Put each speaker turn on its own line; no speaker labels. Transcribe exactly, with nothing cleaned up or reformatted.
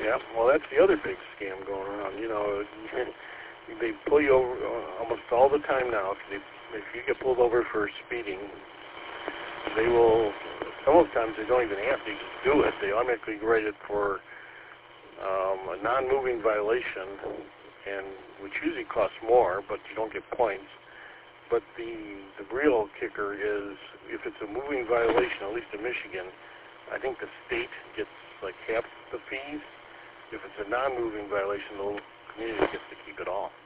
Yeah, well, that's the other big scam going around. You know, they pull you over uh, almost all the time now. If, they, if you get pulled over for speeding, they will, some of the times they don't even ask, they just do it. They automatically grade it for um, a non-moving violation, and which usually costs more, but you don't get points. But the, the real kicker is if it's a moving violation, at least in Michigan, I think the state gets like half the fees. If it's a non-moving violation, the little community gets to keep it all.